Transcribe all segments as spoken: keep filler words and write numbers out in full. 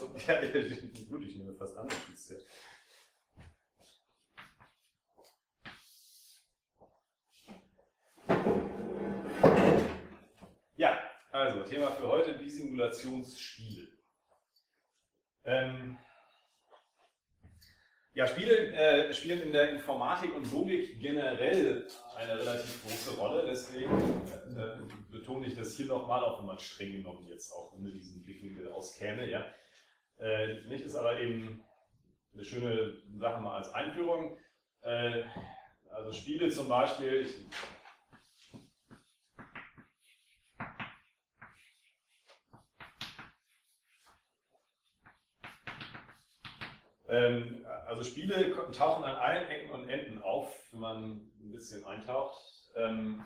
Ja, gut, ich nehme fast andere Schlüsse. Ja, also Thema für heute, die Simulationsspiele. Ähm, ja, Spiele äh, spielen in der Informatik und Logik generell eine relativ große Rolle, deswegen äh, betone ich das hier nochmal, auch wenn man streng genommen jetzt auch ohne diesen Blickwinkel auskäme. Ja. Äh, nicht ist aber eben eine schöne Sache mal als Einführung. Äh, also Spiele zum Beispiel, ich, ähm, also Spiele tauchen an allen Ecken und Enden auf, wenn man ein bisschen eintaucht. Ähm,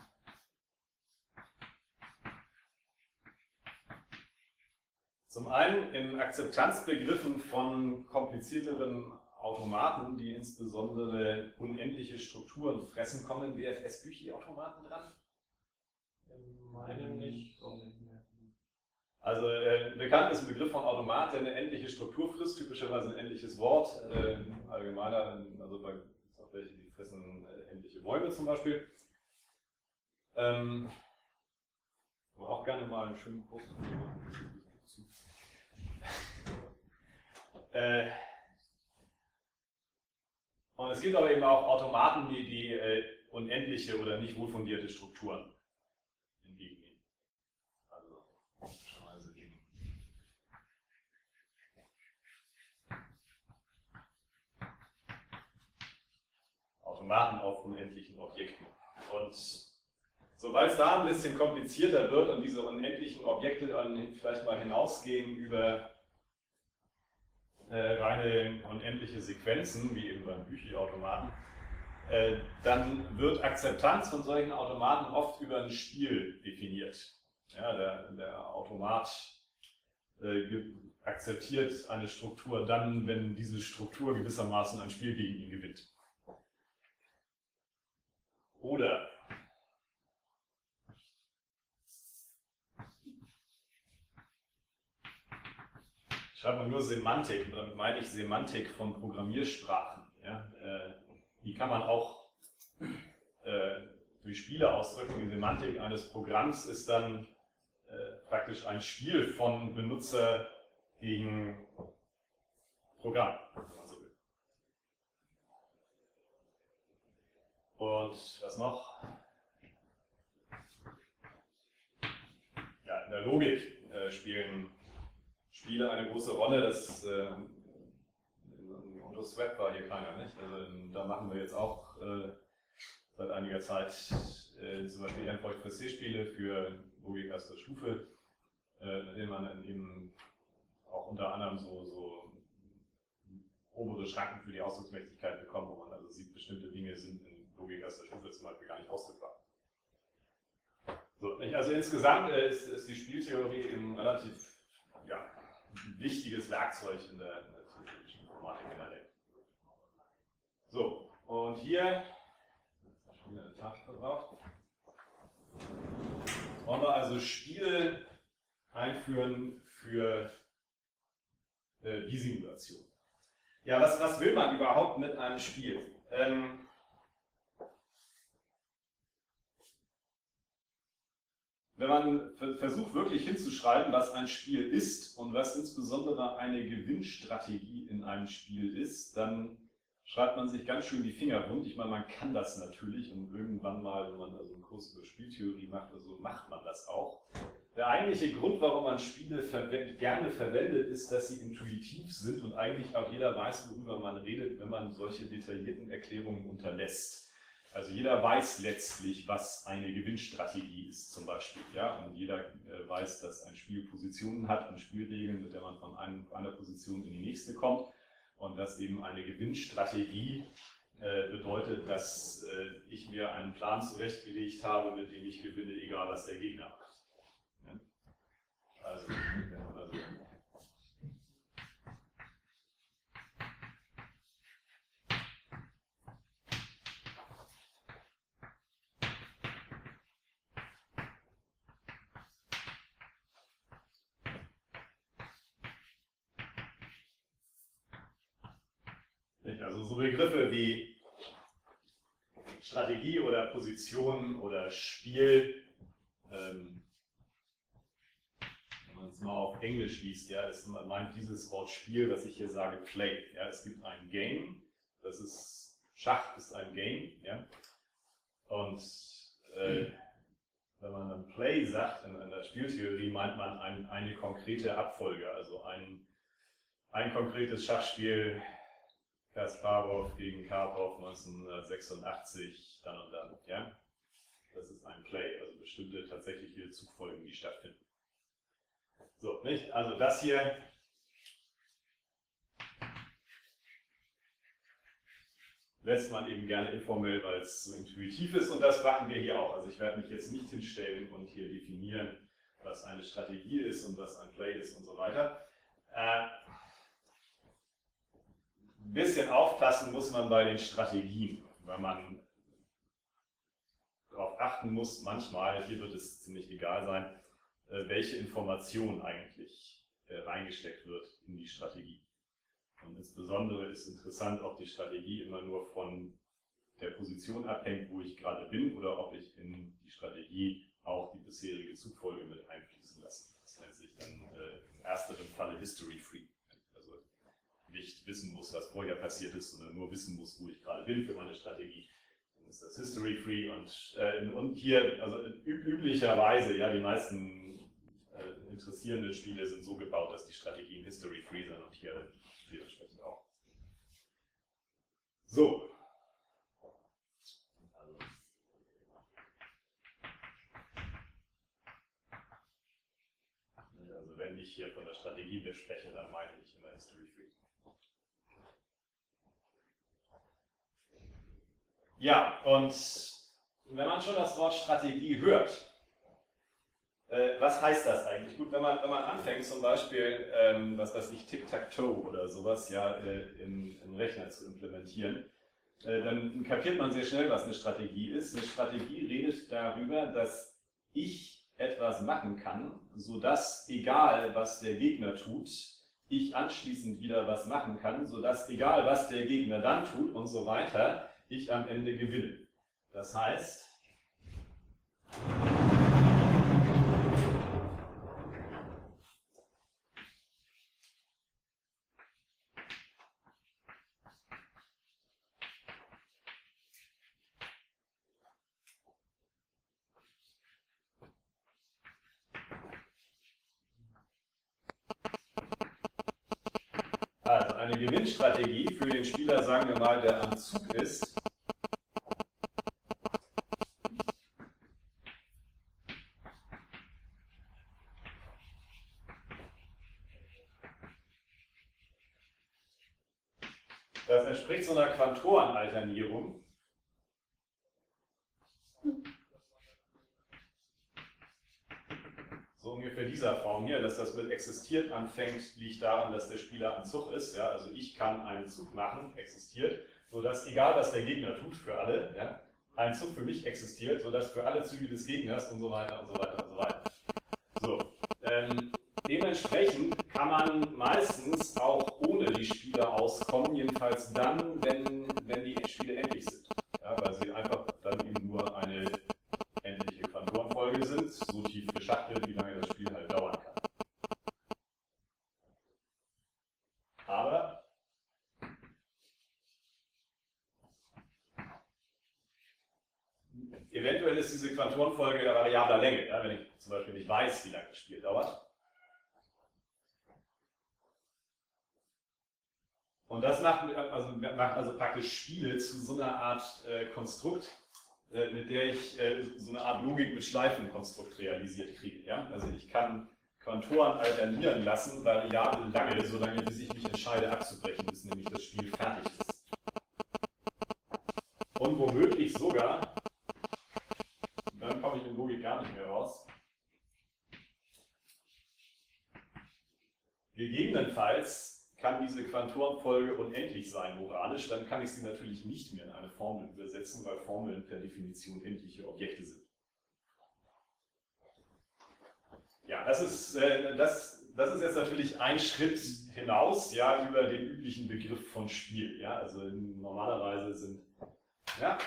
Zum einen in Akzeptanzbegriffen von komplizierteren Automaten, die insbesondere unendliche Strukturen fressen, kommen W F S-Büchi-Automaten dran? Ich meine nicht. Also äh, bekannt ist ein Begriff von Automat, der eine endliche Struktur frisst, typischerweise ein endliches Wort, äh, allgemeiner, also bei auch welche, die fressen äh, endliche Bäume zum Beispiel. Ähm, aber auch gerne mal einen schönen Post. Äh, und es gibt aber eben auch Automaten, die, die äh, unendliche oder nicht wohlfundierte Strukturen entgegennehmen. Also, also eben. Automaten auf unendlichen Objekten. Und sobald es da ein bisschen komplizierter wird und diese unendlichen Objekte dann vielleicht mal hinausgehen über Äh, reine unendliche Sequenzen, wie eben beim Büchi-Automaten, äh, dann wird Akzeptanz von solchen Automaten oft über ein Spiel definiert. Ja, der, der Automat äh, akzeptiert eine Struktur dann, wenn diese Struktur gewissermaßen ein Spiel gegen ihn gewinnt. Oder schreibt man nur Semantik, damit meine ich Semantik von Programmiersprachen. Ja? Äh, die kann man auch äh, durch Spiele ausdrücken. Die Semantik eines Programms ist dann äh, praktisch ein Spiel von Benutzer gegen Programm, wenn man so will. Und was noch? Ja, in der Logik äh, spielen Spiele eine große Rolle. Das äh, unter Sweat war hier keiner, nicht? Also da machen wir jetzt auch äh, seit einiger Zeit äh, zum Beispiel Endpoint für C-Spiele für Logik erster Stufe, äh, in denen man dann eben auch unter anderem so, so obere Schranken für die Ausdrucksmächtigkeit bekommt, wo man also sieht, bestimmte Dinge sind in Logik erster Stufe zum Beispiel gar nicht ausdrückbar. So, also insgesamt äh, ist, ist die Spieltheorie eben relativ ja, ein wichtiges Werkzeug in der, in der theoretischen Informatik generell. So, und hier schon wieder eine Tafel verbraucht. Wollen wir also Spiele einführen für äh, die Simulation. Ja, was, was will man überhaupt mit einem Spiel? Ähm, wenn man versucht wirklich hinzuschreiben, was ein Spiel ist und was insbesondere eine Gewinnstrategie in einem Spiel ist, dann schreibt man sich ganz schön die Finger wund. Ich meine, man kann das natürlich und irgendwann mal, wenn man also einen Kurs über Spieltheorie macht, also macht man das auch. Der eigentliche Grund, warum man Spiele verwendet, gerne verwendet, ist, dass sie intuitiv sind und eigentlich auch jeder weiß, worüber man redet, wenn man solche detaillierten Erklärungen unterlässt. Also jeder weiß letztlich, was eine Gewinnstrategie ist zum Beispiel. Ja? Und jeder äh, weiß, dass ein Spiel Positionen hat und Spielregeln, mit der man von einem, einer Position in die nächste kommt. Und dass eben eine Gewinnstrategie äh, bedeutet, dass äh, ich mir einen Plan zurechtgelegt habe, mit dem ich gewinne, egal was der Gegner macht. Ja? Also, also Also so Begriffe wie Strategie oder Position oder Spiel, ähm, wenn man es mal auf Englisch liest, ja, ist, man meint dieses Wort Spiel, was ich hier sage, Play. Ja, es gibt ein Game, das ist, Schach ist ein Game, ja, und äh, wenn man dann Play sagt in, in der Spieltheorie, meint man ein, eine konkrete Abfolge, also ein, ein konkretes Schachspiel, Kasparov gegen Karpov neunzehnhundertsechsundachtzig, dann und dann. Ja? Das ist ein Play, also bestimmte tatsächliche Zugfolgen, die stattfinden. So, nicht? Also das hier lässt man eben gerne informell, weil es so intuitiv ist, und das machen wir hier auch. Also ich werde mich jetzt nicht hinstellen und hier definieren, was eine Strategie ist und was ein Play ist und so weiter. Äh, ein bisschen aufpassen muss man bei den Strategien, weil man darauf achten muss, manchmal, hier wird es ziemlich egal sein, äh, welche Information eigentlich äh, reingesteckt wird in die Strategie. Und insbesondere ist interessant, ob die Strategie immer nur von der Position abhängt, wo ich gerade bin, oder ob ich in die Strategie auch die bisherige Zugfolge mit einfließen lasse. Das nennt sich dann äh, im ersteren Falle History Free. Also nicht wissen muss, was vorher passiert ist, sondern nur wissen muss, wo ich gerade bin für meine Strategie. Dann ist das History Free, und, äh, und hier, also üblicherweise, ja, die meisten äh, interessierenden Spiele sind so gebaut, dass die Strategien History Free sind, und hier dementsprechend auch. So. Also, also wenn ich hier von der Strategie bespreche, dann meine ich immer History Free. Ja, und wenn man schon das Wort Strategie hört, äh, was heißt das eigentlich? Gut, wenn man, wenn man anfängt, zum Beispiel, ähm, was weiß ich, Tic-Tac-Toe oder sowas, ja, äh, im, im Rechner zu implementieren, äh, dann kapiert man sehr schnell, was eine Strategie ist. Eine Strategie redet darüber, dass ich etwas machen kann, sodass, egal was der Gegner tut, ich anschließend wieder was machen kann, sodass, egal was der Gegner dann tut und so weiter, ich am Ende gewinne. Das heißt, also eine Gewinnstrategie für den Spieler, sagen wir mal, der am Zug ist, das entspricht so einer Quantorenalternierung. So ungefähr dieser Form hier, dass das mit existiert anfängt, liegt daran, dass der Spieler am Zug ist. Ja? Also ich kann einen Zug machen, existiert, sodass, egal was der Gegner tut für alle, ja, ein Zug für mich existiert, sodass für alle Züge des Gegners und so weiter und so weiter und so weiter. So, ähm, dementsprechend kann man meistens auch ohne die Spiele auskommen, jedenfalls dann, wenn, wenn die Spiele endlich sind. Ja, weil sie einfach dann eben nur eine endliche Quantorenfolge sind, so tief geschachtelt, wie lange das Spiel halt dauern kann. Aber eventuell ist diese Quantorenfolge der variabler Länge, ja, wenn ich zum Beispiel nicht weiß, wie lange das Spiel dauert. Und das macht also, macht also praktisch Spiele zu so einer Art äh, Konstrukt, äh, mit der ich äh, so eine Art Logik mit Schleifenkonstrukt realisiert kriege. Ja? Also ich kann Quantoren alternieren lassen, variabel lange, solange bis ich mich entscheide abzubrechen, bis nämlich das Spiel fertig ist. Und womöglich sogar, dann komme ich in Logik gar nicht mehr raus, gegebenenfalls kann diese Quantorenfolge unendlich sein, moralisch, dann kann ich sie natürlich nicht mehr in eine Formel übersetzen, weil Formeln per Definition endliche Objekte sind. Ja, das ist, äh, das, das ist jetzt natürlich ein Schritt hinaus, ja, über den üblichen Begriff von Spiel. Ja, also normalerweise sind, ja,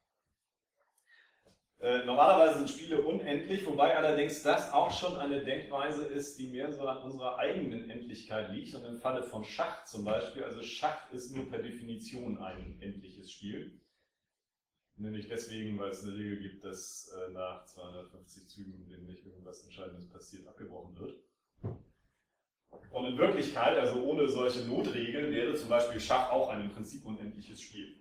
äh, normalerweise sind Spiele unendlich, wobei allerdings das auch schon eine Denkweise ist, die mehr so an unserer eigenen Endlichkeit liegt. Und im Falle von Schach zum Beispiel, also Schach ist nur per Definition ein endliches Spiel. Nämlich deswegen, weil es eine Regel gibt, dass äh, nach zweihundertfünfzig Zügen, in denen nicht irgendwas Entscheidendes passiert, abgebrochen wird. Und in Wirklichkeit, also ohne solche Notregeln, wäre zum Beispiel Schach auch ein im Prinzip unendliches Spiel.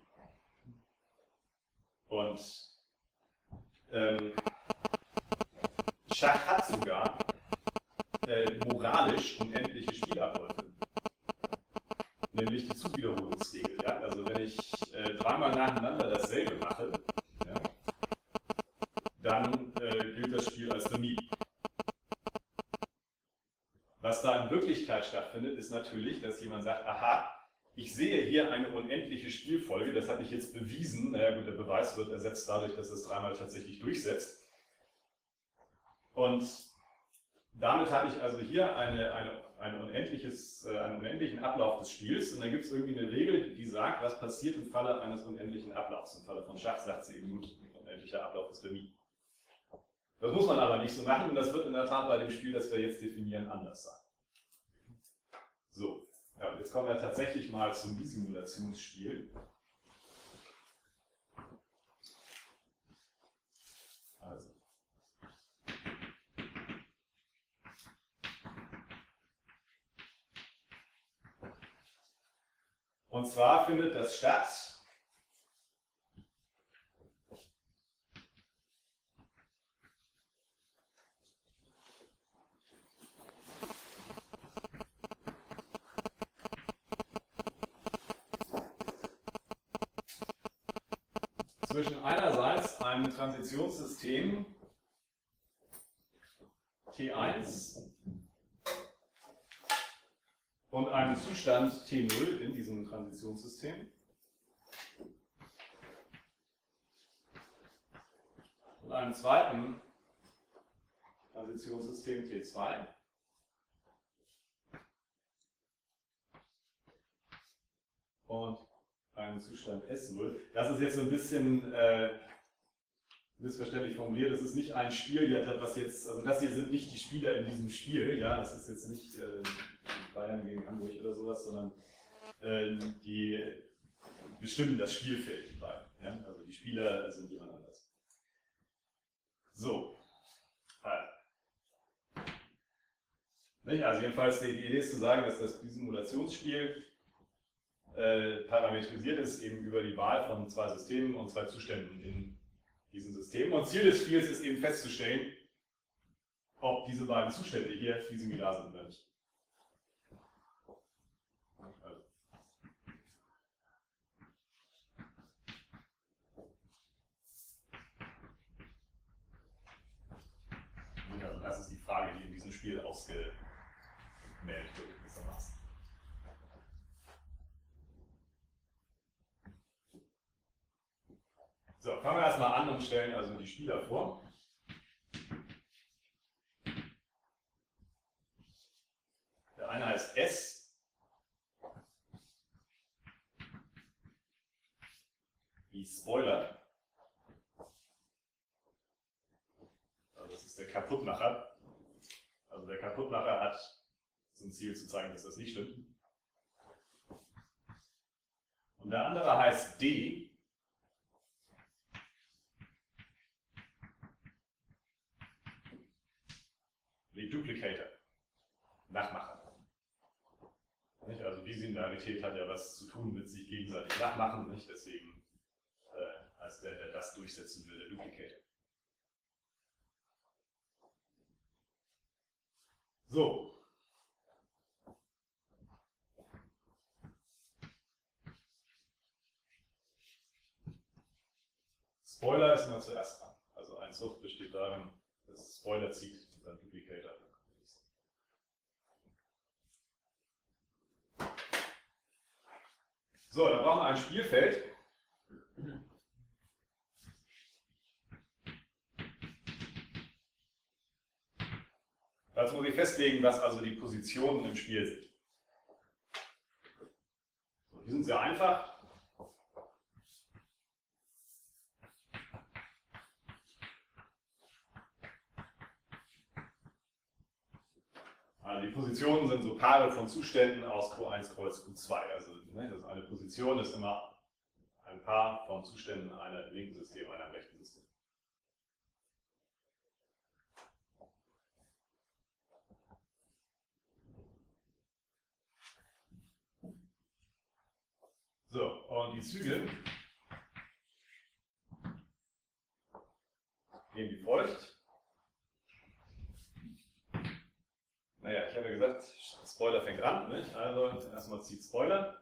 Und ähm, Schach hat sogar äh, moralisch unendliche Spielabläufe. Nämlich die Zugwiederholungsregel. Ja? Also wenn ich äh, dreimal nacheinander dasselbe mache, ja, dann äh, gilt das Spiel als remis. Was da in Wirklichkeit stattfindet, ist natürlich, dass jemand sagt, aha, ich sehe hier eine unendliche Spielfolge, das habe ich jetzt bewiesen. Naja gut, der Beweis wird ersetzt dadurch, dass es dreimal tatsächlich durchsetzt. Und damit habe ich also hier eine, eine, ein unendliches, äh, einen unendlichen Ablauf des Spiels. Und dann gibt es irgendwie eine Regel, die sagt, was passiert im Falle eines unendlichen Ablaufs. Im Falle von Schach sagt sie eben, gut, ein unendlicher Ablauf ist remis. Das muss man aber nicht so machen und das wird in der Tat bei dem Spiel, das wir jetzt definieren, anders sein. So, ja, jetzt kommen wir tatsächlich mal zum Simulationsspiel. Also. Und zwar findet das statt zwischen einerseits einem Transitionssystem T eins und einem Zustand T null in diesem Transitionssystem und einem zweiten Transitionssystem T zwei und einen Zustand S null. Das ist jetzt so ein bisschen äh, missverständlich formuliert. Das ist nicht ein Spiel, was jetzt, also das hier sind nicht die Spieler in diesem Spiel, ja, das ist jetzt nicht äh, Bayern gegen Hamburg oder sowas, sondern äh, die bestimmen das Spielfeld, die beiden. Ja? Also die Spieler sind jemand anders. So. Also. Nicht? Also jedenfalls die Idee ist zu sagen, dass das Simulationsspiel äh, parametrisiert ist, eben über die Wahl von zwei Systemen und zwei Zuständen in diesen Systemen. Und Ziel des Spiels ist eben festzustellen, ob diese beiden Zustände hier fisimilar sind oder nicht. Also. Ja, das ist die Frage, die in diesem Spiel ausgemeldet wird, gewissermaßen. So, fangen wir erstmal an und stellen also die Spieler vor. Der eine heißt S. Wie Spoiler. Also das ist der Kaputtmacher. Also der Kaputtmacher hat zum Ziel zu zeigen, dass das nicht stimmt. Und der andere heißt D. Wie Duplicator. Nachmacher. Nicht? Also Bisimilarität hat ja was zu tun mit sich gegenseitig nachmachen, nicht? Deswegen äh, als der, der das durchsetzen will, der Duplicator. So. Spoiler ist immer zuerst dran. Also ein Zug besteht darin, dass Spoiler zieht und dann Duplicator. So, dann brauchen wir ein Spielfeld. Dazu muss ich festlegen, was also die Positionen im Spiel sind. So, die sind sehr einfach. Also die Positionen sind so Paare von Zuständen aus Q eins Kreuz Q zwei. Also ne, das ist eine Position ist immer ein Paar von Zuständen einer im linken System, einer im rechten System. So, und die Züge gehen wie folgt. Naja, ich habe ja gesagt, Spoiler fängt an. Nicht? Also erstmal zieht Spoiler.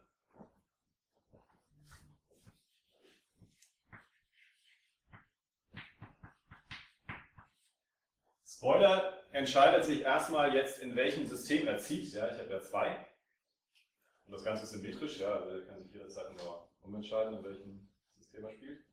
Spoiler entscheidet sich erstmal jetzt, in welchem System er zieht. Ja, ich habe ja zwei. Und das Ganze ist symmetrisch. Ja, also er kann sich jederzeit nur umentscheiden, in welchem System er spielt.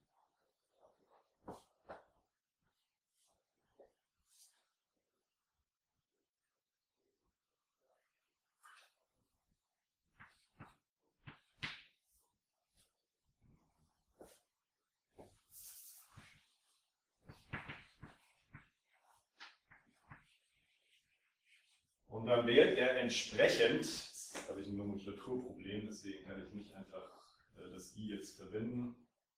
Und dann wählt er entsprechend, jetzt habe ich ein Nomenklaturproblem, deswegen kann ich nicht einfach äh, das I jetzt verwenden.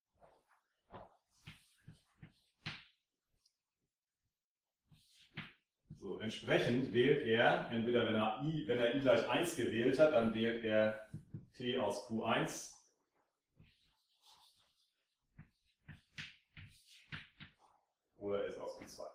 So, entsprechend wählt er, entweder wenn er I, wenn er I gleich eins gewählt hat, dann wählt er T aus Q eins. Oder S aus Q zwei.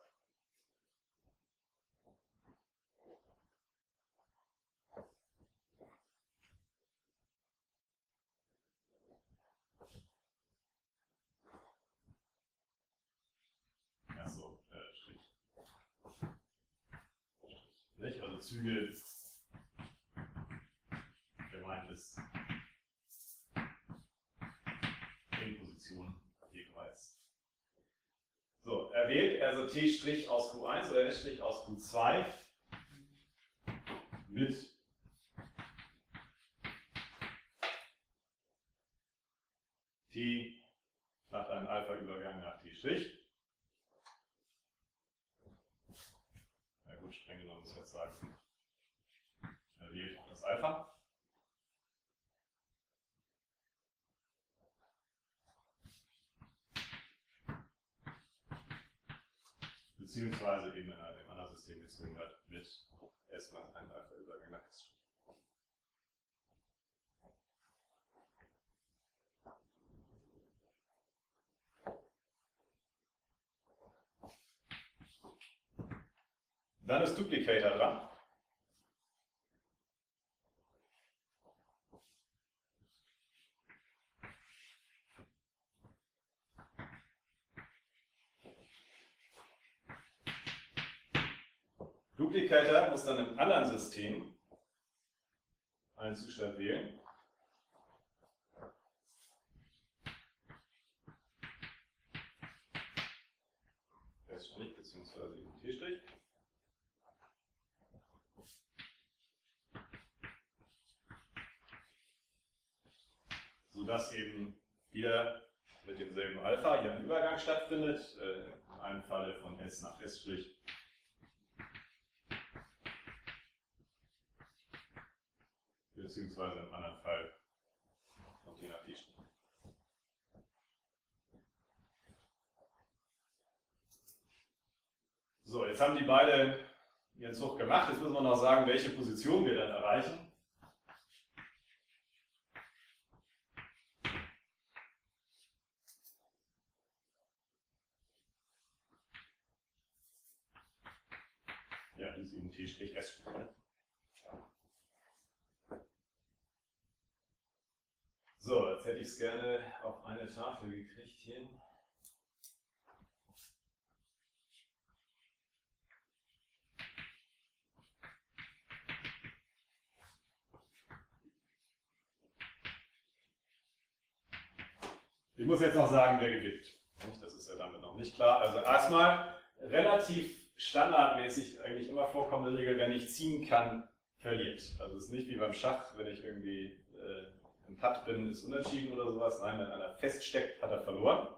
Achso, äh, Strich. Nicht? Also Züge gemeint ist in Position jeweils. So, er wählt also T' aus Q eins oder S' aus Q zwei mit T nach einem Alpha-Übergang nach T'. Na gut, streng genommen muss ich jetzt sagen, er wählt das Alpha. Beziehungsweise eben in einem anderen System gezwungen hat mit S nach einem Alpha-Übergang nach S'. Dann ist Duplicator dran. Duplicator muss dann im anderen System einen Zustand wählen. S' bzw. T'. Sodass eben wieder mit demselben Alpha hier ein Übergang stattfindet, äh, in einem Falle von S nach S', beziehungsweise im anderen Fall von T nach T'. So, jetzt haben die beide ihren Zug gemacht, jetzt müssen wir noch sagen, welche Position wir dann erreichen. Ja, die ist eben T'(S'). So, jetzt hätte ich es gerne auf eine Tafel gekriegt hier. Ich muss jetzt noch sagen, wer gewinnt. Das ist ja damit noch nicht klar. Also erstmal relativ standardmäßig eigentlich immer vorkommende Regel, wer nicht ziehen kann, verliert. Also es ist nicht wie beim Schach, wenn ich irgendwie äh, im Patt bin, ist unentschieden oder sowas. Nein, wenn einer feststeckt, hat er verloren.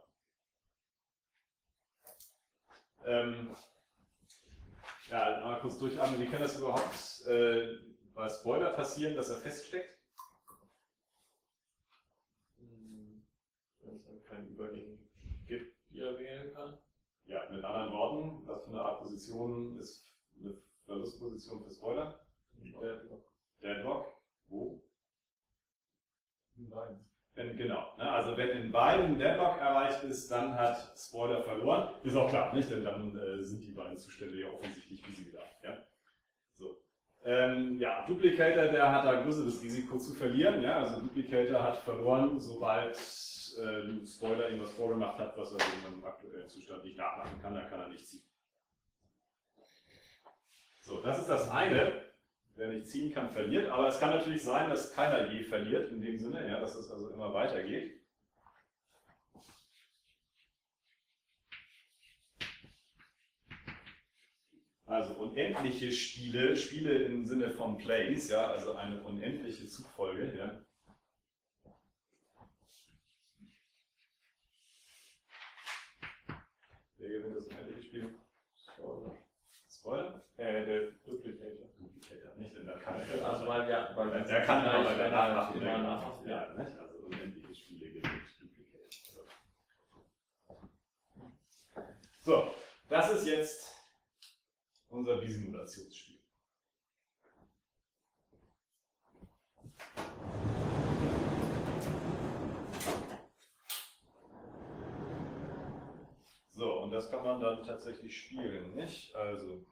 Ähm, ja, mal kurz durchatmen. Wie kann das überhaupt äh, bei Spoiler passieren, dass er feststeckt? Wenn es dann keinen Übergang gibt, die er wählen kann. Ja, mit anderen Worten, was für eine Art Position ist eine Verlustposition für Spoiler? Deadlock. Deadlock. Wo? In beiden. Wenn, genau. Ne? Also wenn in beiden Deadlock erreicht ist, dann hat Spoiler verloren. Ist auch klar, nicht? Denn dann äh, sind die beiden Zustände ja offensichtlich wie sie wieder. Ja? So. Ähm, ja, Duplicator, der hat da größeres Risiko zu verlieren. Ja? Also Duplicator hat verloren, sobald äh, Spoiler ihm was vorgemacht hat, was er in seinem aktuellen Zustand nicht nachmachen kann, dann kann er nicht ziehen. So, das ist das eine. Wer nicht ziehen kann, verliert. Aber es kann natürlich sein, dass keiner je verliert, in dem Sinne, ja, dass es also immer weitergeht. Also unendliche Spiele, Spiele im Sinne von Plays, ja, also eine unendliche Zugfolge. Ja. Wer gewinnt das unendliche Spiel? Spoiler. Spoiler? Äh, der Duplicator. Duplicator, nicht? Denn da kann er Also weil ja, weil er, er kann aber bei Nachmachen immer nachmachen. ja, nicht? Also unendliche Spiele gewinnt Duplicator. So, das ist jetzt unser Bisimulationsspiel. So, und das kann man dann tatsächlich spielen, nicht? Also.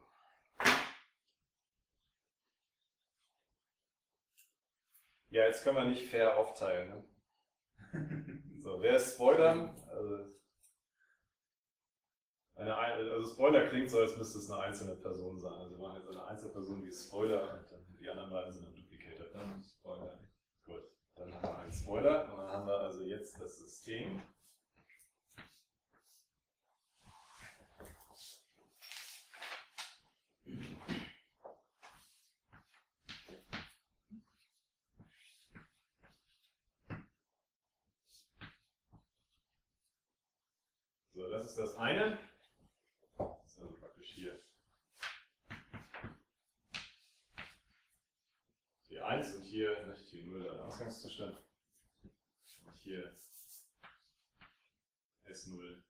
Ja, jetzt können wir nicht fair aufteilen. Ne? So, wer ist Spoiler? Also, eine, also Spoiler klingt so, als müsste es eine einzelne Person sein. Also wir machen jetzt eine Einzelperson, die ist Spoiler, und dann die anderen beiden sind ein Duplicator. Dann Spoiler. Gut, dann haben wir einen Spoiler und dann haben wir also jetzt das System. So, das ist das eine. Das ist also praktisch hier die eins und hier nicht die null, der Ausgangszustand. Und hier S null.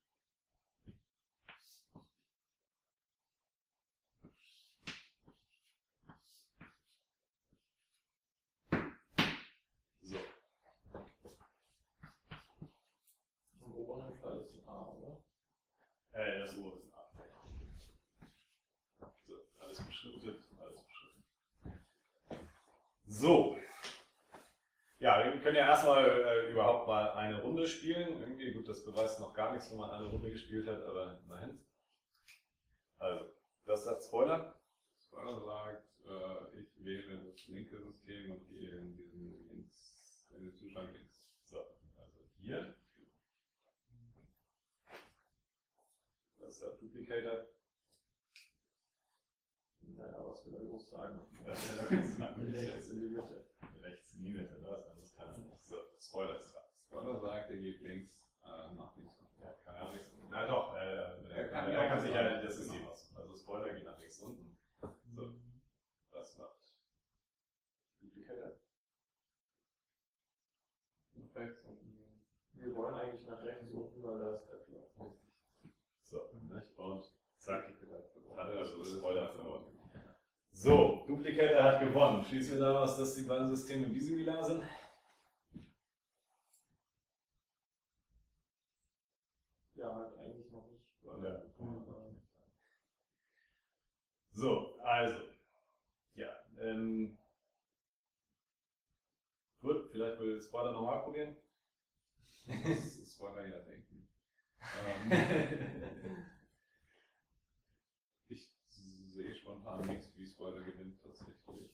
So. Im oberen Fall ist ein A, oder? Äh, das obere ist ein A. So, alles beschriftet, alles beschriftet. So. Ja, wir können ja erstmal äh, überhaupt mal eine Runde spielen. Irgendwie, gut, das beweist noch gar nichts, wenn man eine Runde gespielt hat, aber immerhin. Also, das sagt Spoiler. Spoiler sagt, äh, ich wähle das linke System und gehe in diesen links, in den Zustand links. So, also hier. Das ist der Duplicator. Naja, was will er los sagen? Das ist der rechts Rechts in die Mitte. rechts in die Mitte, was anderes kann er nicht. So, Spoiler ist dran. Spoiler sagt, er geht links äh, nach links. Ja, kann er nichts. Na doch, äh, er, Er kann, kann er ja kann auch sich sagen. ja das System aus. Also Spoiler geht nach links unten. So, was macht Duplicator? Nach rechts unten. Wir wollen eigentlich nach rechts unten, weil da ist der Platz. So, nicht? Und zack, hat er also Spoiler verloren. So, Duplicator hat gewonnen. Schließen wir daraus, dass die beiden Systeme bisimilar sind? Ja, halt eigentlich noch nicht. Ja. So, also, ja, ähm, gut, vielleicht will Spoiler nochmal probieren. Das ist Spoiler ja denken. Ähm, ich sehe spontan nichts, wie Spoiler gewinnt tatsächlich.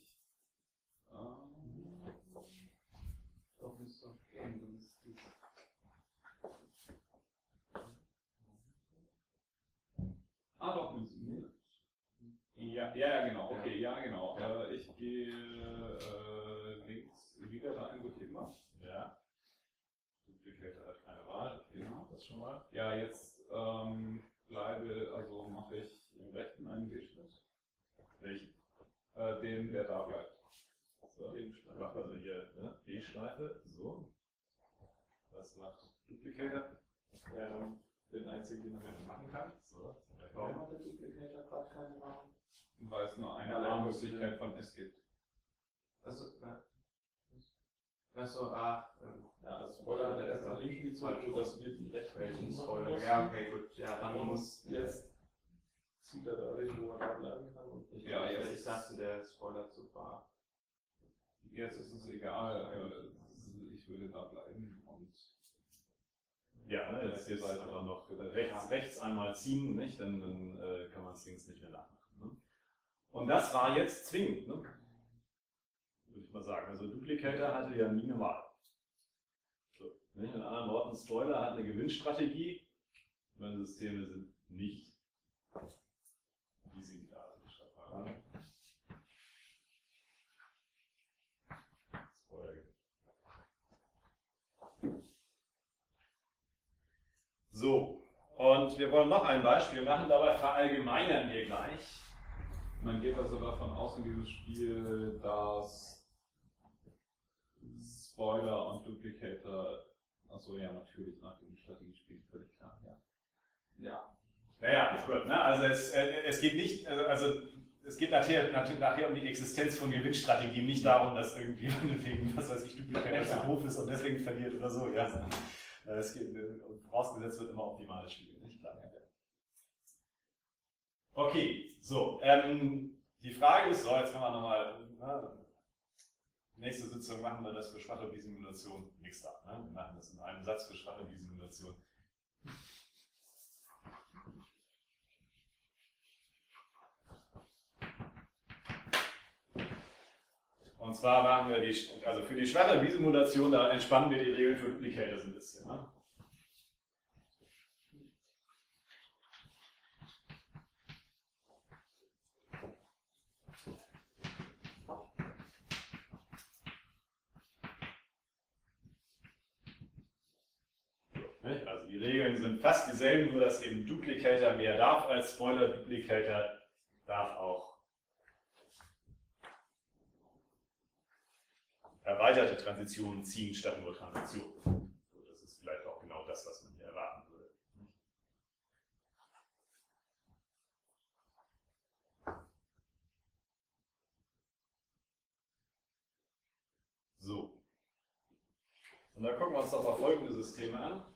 Ähm, Doch nicht so. ah, doch, mit Minus. Ja, ja, genau, okay, ja, genau. Äh, ich gehe äh, links wieder rein, wo ich eben war. Ja. Duplicator hat keine Wahl. Genau, das schon mal. Ja, jetzt ähm, bleibe, also mache ich im rechten einen D-Schnitt. Welchen? Äh, den, der da bleibt. So, ich mache also hier ne? D-Schleife. So. Was macht Duplicator? Ähm, den einzigen, den man machen kann. So. Warum hat der Duplicator gerade keine Namen? Weil es nur eine Ja, Wahlmöglichkeit von S gibt. Also, ja. Achso, ah, ähm, ja, also Spoiler hat er erst nach links gezogen, sodass wir die rechten Spoiler. Ja, okay, gut. Ja, dann muss jetzt zieht er da hin, wo er da bleiben kann. Und ich, Ja, ja, jetzt ich dachte, der Spoiler zu war. Jetzt ist es egal, äh, ich würde da bleiben und Ja, ne, jetzt hier seid aber noch rechts, rechts einmal ziehen, nicht? Dann, dann äh, kann man es links nicht mehr nachmachen. Ne? Und das war jetzt zwingend, ne? Würde ich mal sagen. Also Duplicator hatte ja nie eine Wahl. So, nicht? In anderen Worten, Spoiler hat eine Gewinnstrategie. Meine Systeme sind nicht visibilisiert. Spoiler. So, und wir wollen noch ein Beispiel machen, dabei verallgemeinern wir gleich. man geht also davon aus in diesem Spiel, dass Spoiler und Duplicator, achso ja natürlich nach dem Strategiespiel, völlig klar, ja. Ja. Naja, gut, ne? Also es, äh, es geht nicht, also, also es geht nachher, nachher, nachher um die Existenz von Gewinnstrategien, nicht darum, dass irgendwie wegen, was weiß ich, Duplicator zu doof ist und deswegen verliert oder so, ja. Es geht, vorausgesetzt wird immer optimales Spiel, nicht klar. Okay, so, ähm, die Frage ist, so, jetzt können wir nochmal, ne, nächste Sitzung machen wir das für schwache Bisimulation, nichts da, ne? Wir machen das in einem Satz für schwache Bisimulation. Und zwar machen wir die, also für die schwache Bisimulation, da entspannen wir die Regeln für Duplicators ein bisschen. Ne? Also die Regeln sind fast dieselben, nur dass eben Duplicator mehr darf als Spoiler. Duplicator darf auch erweiterte Transitionen ziehen statt nur Transitionen. Das ist vielleicht auch genau das, was man hier erwarten würde. So. Und dann gucken wir uns doch mal folgende Systeme an.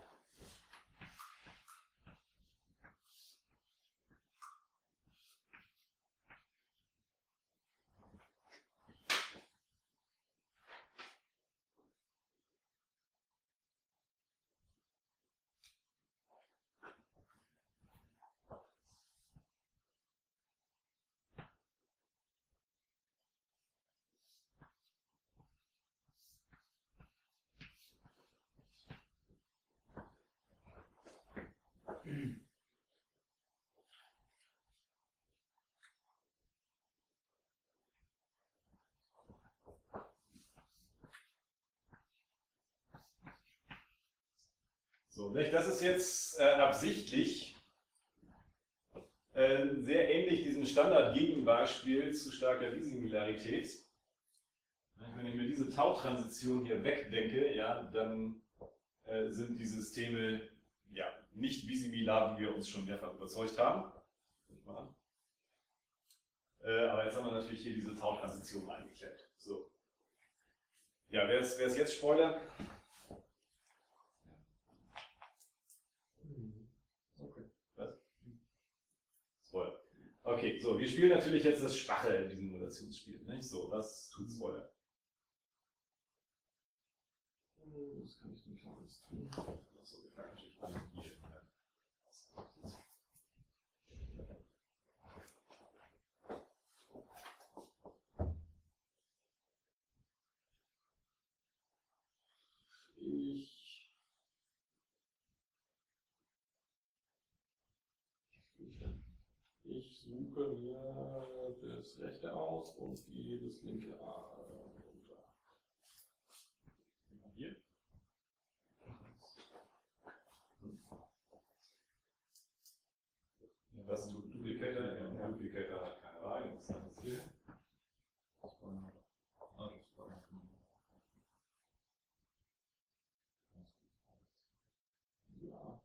So, das ist jetzt äh, absichtlich äh, sehr ähnlich diesem Standard-Gegenbeispiel zu starker Bisimilarität. Wenn ich mir diese Tau-Transition hier wegdenke, ja, dann äh, sind die Systeme ja, nicht bisimilar, wie wir uns schon mehrfach überzeugt haben. Äh, aber jetzt haben wir natürlich hier diese Tau-Transition eingeklemmt. So. Ja, wer ist, wer ist jetzt Spoiler? Okay. Was? Spoiler. Okay, so, wir spielen natürlich jetzt das Schwache in diesem Simulationsspiel. Nicht? So, was tut Spoiler? Das kann ich nicht alles tun. So, wir fangen natürlich an hier. Ich. Ich suche mir das rechte aus und gehe das linke A runter. Hier. Was tut Duplicator? Ja, Duplicator hat keine Wahl, das ist das hier. Ja.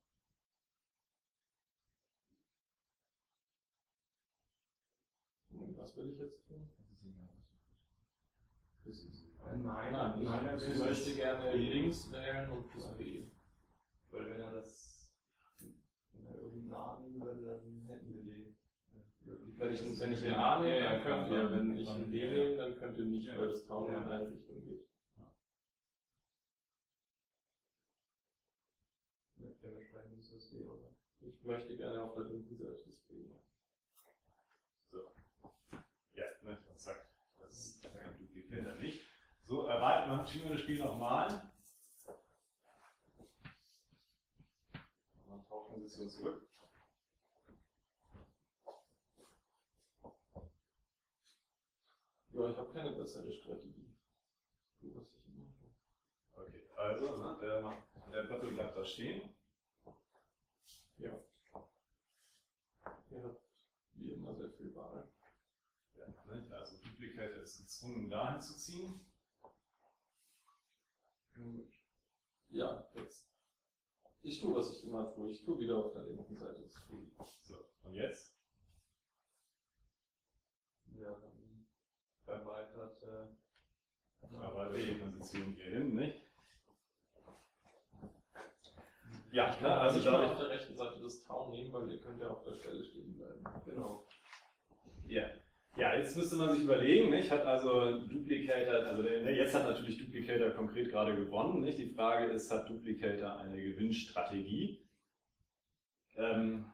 Und was will ich jetzt tun? Das ist Nein, nein, nein, ich nein, ich möchte gerne links wählen und das B. Weil wenn er das wenn er irgendeinen A nehmen würde, dann hätten wir die. Wenn ich, wenn ich den A nehme, Ja, dann könnt ihr, ja, wenn ja. ich ein B nehme, dann könnt ihr nicht, Ja. weil das Town in Ja. eine Richtung geht. Dementsprechend ist das D, oder? Ich möchte gerne auf der linken Seite das B. So. Ja, ne, zack. Das kann Duplicator nicht. So, erweitern wir schieben wir das Spiel nochmal. Dann tauchen wir Position zurück. Ja, ich habe keine bessere Strategie. So, was ich immer mache. Okay, also, ne, der, macht, der Böppel bleibt da stehen. Ja. Ihr habt wie immer sehr viel Wahl. Ja, ne, also Duplicator ist gezwungen, dahin zu ziehen. Ja, jetzt. Ich tue, was ich immer tue. Ich tue wieder auf der linken Seite das B. So, und jetzt? Ja, dann erweitert. Äh, Erweitert die Position hier hin, nicht? Ja, klar, also ich kann da. auf der rechten Seite das Town nehmen, weil ihr könnt ja auf der Stelle stehen bleiben. genau. Ja. Ja, jetzt müsste man sich überlegen, nicht? Hat also Duplicator, also der, jetzt hat natürlich Duplicator konkret gerade gewonnen, nicht? Die Frage ist, hat Duplicator eine Gewinnstrategie? Ähm,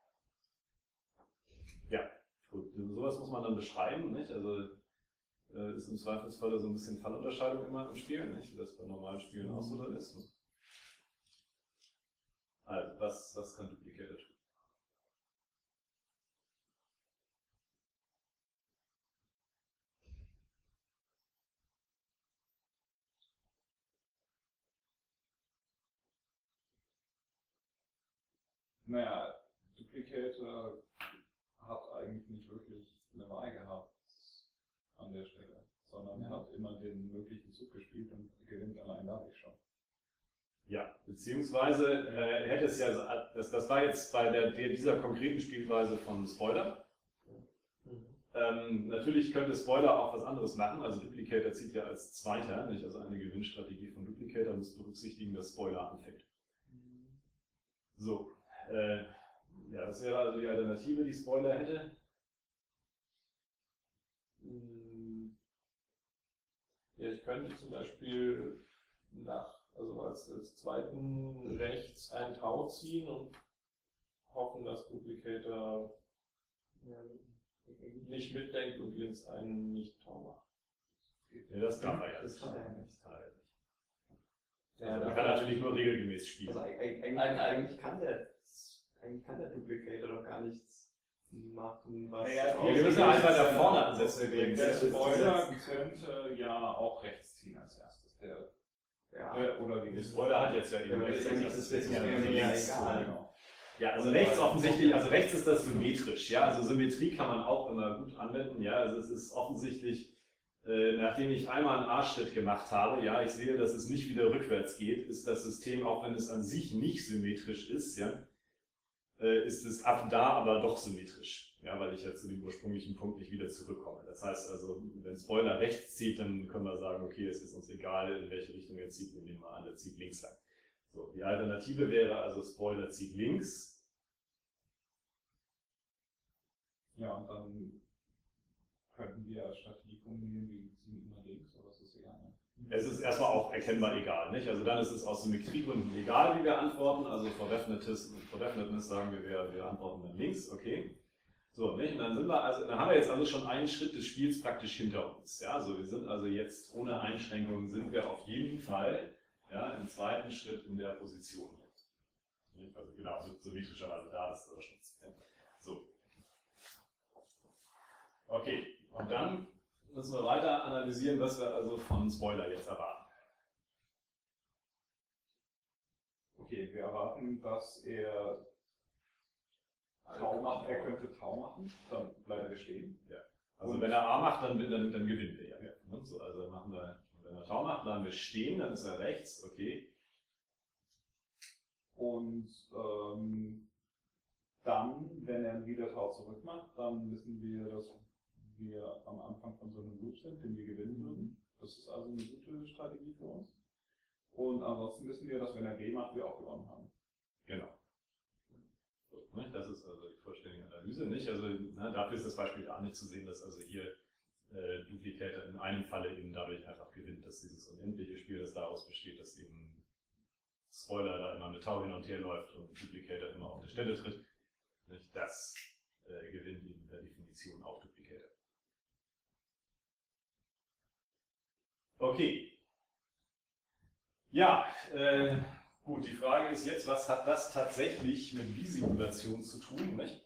ja, gut, sowas muss man dann beschreiben, nicht? Also äh, ist im Zweifelsfall so ein bisschen Fallunterscheidung immer im Spiel, nicht? Wie das bei normalen Spielen auch so dann ist. Also, was, was kann Duplicator tun? Naja, Duplicator hat eigentlich nicht wirklich eine Wahl gehabt an der Stelle, sondern er hat immer den möglichen Zug gespielt und gewinnt allein dadurch schon. Ja, beziehungsweise äh, hätte es ja, das, das war jetzt bei der, dieser konkreten Spielweise von Spoiler. Mhm. Ähm, natürlich könnte Spoiler auch was anderes machen, also Duplicator zieht ja als Zweiter, nicht? Also eine Gewinnstrategie von Duplicator muss berücksichtigen, dass Spoiler anfängt. So, äh, ja, das wäre also die Alternative, die Spoiler hätte. Ja, ich könnte zum Beispiel nach, also als, als zweiten rechts ein Tau ziehen und hoffen, dass Duplicator Ja, nicht mitdenkt und jetzt einen Nicht-Tau macht. Ja, das darf er ja. Das kann er ja nicht. Das kann er nicht. Ja, Also, da man kann natürlich nur regelgemäß spielen. Also eigentlich, eigentlich, Ein- eigentlich, kann der, eigentlich kann der Duplicator doch gar nichts machen, was. Ja, wir müssen ja einfach da vorne ansetzen. Der Spoiler könnte ja auch rechts ziehen als erstes. Der, Ja. äh, oder wie Der Spoiler hat jetzt ja eben Ja, rechts. das ist- das ist Ja, mir links. egal. Genau. Ja, also rechts offensichtlich, also rechts ist das symmetrisch. Ja, also Symmetrie kann man auch immer gut anwenden. Ja, also es ist offensichtlich, äh, nachdem ich einmal einen A-Schritt gemacht habe, ja, ich sehe, dass es nicht wieder rückwärts geht, ist das System, auch wenn es an sich nicht symmetrisch ist, ja, äh, ist es ab da aber doch symmetrisch. Ja, weil ich ja zu dem ursprünglichen Punkt nicht wieder zurückkomme. Das heißt also, wenn Spoiler rechts zieht, dann können wir sagen, okay, es ist uns egal, in welche Richtung er zieht, wir nehmen mal an, er zieht links lang. So, die Alternative wäre also, Spoiler zieht links. Ja, und dann könnten wir als Strategie kombinieren, wir ziehen immer links, aber es ist egal. Ne? Es ist erstmal auch erkennbar egal, nicht? Also dann ist es aus Symmetriegründen egal, wie wir antworten. Also for Definiteness, for Definiteness sagen wir, wir, wir antworten dann links, okay. So, nicht? Und dann sind wir, also dann haben wir jetzt also schon einen Schritt des Spiels praktisch hinter uns. Ja, also wir sind also jetzt ohne Einschränkungen sind wir auf jeden Fall, ja, im zweiten Schritt in der Position. Nicht? Also genau, symmetrischerweise da ist das schon. So. Okay, und dann müssen wir weiter analysieren, was wir also von Spoiler jetzt erwarten. Okay, wir erwarten, dass er Tau macht, er könnte Tau machen, dann bleibt er stehen. Ja. Also Und wenn er A macht, dann, dann, dann gewinnt er ja. Ja. So, also machen wir, wenn er Tau macht, bleiben wir stehen, dann ist er rechts, okay. Und ähm, dann, wenn er wieder Tau zurück macht, dann wissen wir, dass wir am Anfang von so einem Loop sind, den wir gewinnen würden. Das ist also eine gute Strategie für uns. Und ansonsten wissen wir, dass wenn er B macht, wir auch gewonnen haben. Genau. So, ne? Das ist also die vollständige Analyse, nicht? Also ne, dafür ist das Beispiel auch nicht zu sehen, dass also hier äh, Duplicator in einem Falle eben dadurch einfach gewinnt, dass dieses unendliche Spiel, das daraus besteht, dass eben Spoiler da immer mit Tau hin und her läuft und Duplicator immer auf der Stelle tritt. Nicht? Das äh, gewinnt eben per Definition auch Duplicator. Okay. Ja, äh, gut, die Frage ist jetzt, was hat das tatsächlich mit Bisimulation zu tun, nicht?